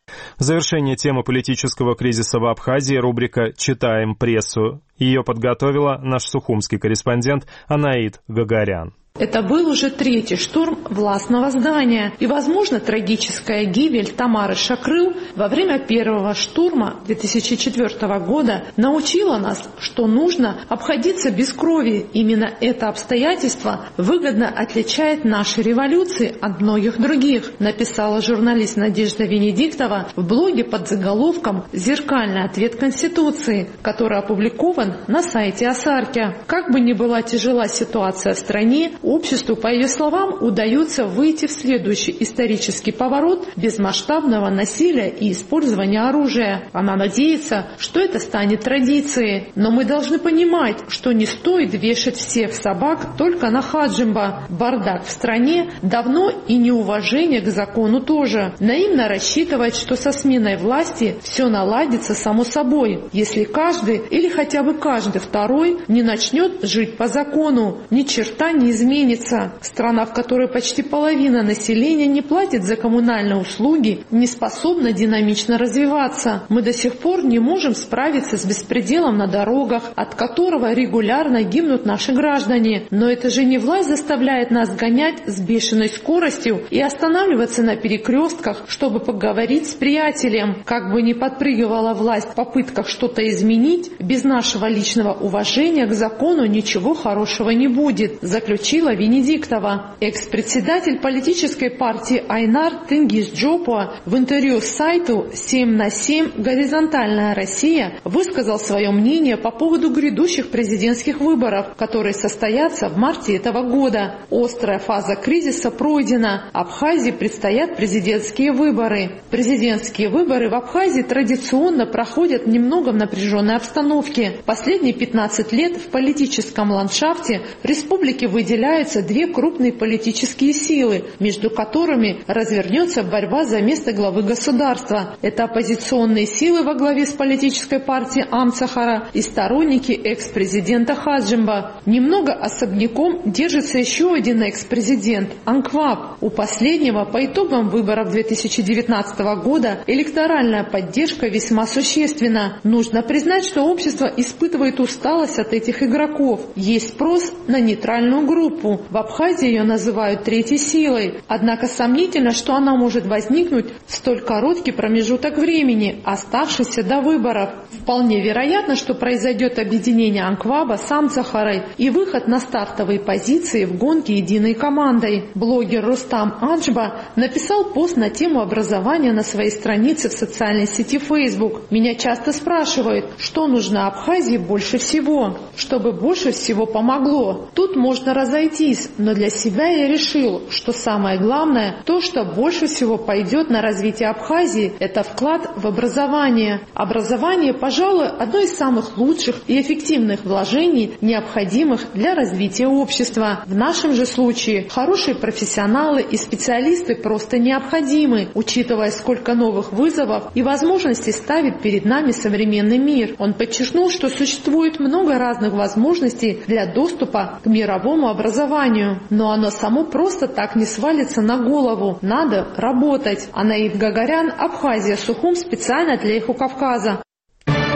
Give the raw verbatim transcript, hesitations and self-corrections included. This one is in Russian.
В завершение темы политического кризиса в Абхазии рубрика «Читаем прессу». Ее подготовила наш сухумский корреспондент Анаит Гагарян. Это был уже третий штурм властного здания и, возможно, трагическая гибель Тамары Шакрыл во время первого штурма две тысячи четвёртого года научила нас, что нужно обходиться без крови. Именно это обстоятельство выгодно отличает наши революции от многих других, написала журналист Надежда Венедиктова в блоге под заголовком «Зеркальный ответ Конституции», который опубликован на сайте Асарки. Как бы ни была тяжела ситуация в стране, обществу, по ее словам, удается выйти в следующий исторический поворот без масштабного насилия и использования оружия. Она надеется, что это станет традицией. Но мы должны понимать, что не стоит вешать всех собак только на Хаджимба. Бардак в стране давно и неуважение к закону тоже. Наивно рассчитывать, что со сменой власти все наладится само собой, если каждый или хотя бы каждый второй не начнет жить по закону. Ни черта не изменится. Страна, в которой почти половина населения не платит за коммунальные услуги, не способна динамично развиваться. Мы до сих пор не можем справиться с беспределом на дорогах, от которого регулярно гибнут наши граждане. Но это же не власть заставляет нас гонять с бешеной скоростью и останавливаться на перекрестках, чтобы поговорить с приятелем. Как бы ни подпрыгивала власть в попытках что-то изменить, без нашего личного уважения к закону ничего хорошего не будет, заключила Венедиктова. Экс-председатель политической партии Айнар Тенгиз Джопуа в интервью сайту семь на семь «Горизонтальная Россия» высказал свое мнение по поводу грядущих президентских выборов, которые состоятся в марте этого года. Острая фаза кризиса пройдена. Абхазии предстоят президентские выборы. Президентские выборы в Абхазии традиционно проходят немного в напряженной обстановке. Последние пятнадцать лет в политическом ландшафте республики выделяют две крупные политические силы, между которыми развернется борьба за место главы государства. Это оппозиционные силы во главе с политической партией Амцахара и сторонники экс-президента Хаджимба. Немного особняком держится еще один экс-президент – Анкваб. У последнего по итогам выборов две тысячи девятнадцатого года электоральная поддержка весьма существенна. Нужно признать, что общество испытывает усталость от этих игроков. Есть спрос на нейтральную группу. В Абхазии ее называют третьей силой. Однако сомнительно, что она может возникнуть в столь короткий промежуток времени, оставшийся до выборов. Вполне вероятно, что произойдет объединение Анкваба с Амцахарой и выход на стартовые позиции в гонке единой командой. Блогер Рустам Аджба написал пост на тему образования на своей странице в социальной сети Facebook. Меня часто спрашивают, что нужно Абхазии больше всего, чтобы больше всего помогло. Тут можно разойтись. Но для себя я решил, что самое главное, то, что больше всего пойдет на развитие Абхазии, это вклад в образование. Образование, пожалуй, одно из самых лучших и эффективных вложений, необходимых для развития общества. В нашем же случае хорошие профессионалы и специалисты просто необходимы, учитывая, сколько новых вызовов и возможностей ставит перед нами современный мир. Он подчеркнул, что существует много разных возможностей для доступа к мировому образованию. Но оно само просто так не свалится на голову. Надо работать. Анаит Гагарян, Абхазия, Сухум, специально для Эхо Кавказа.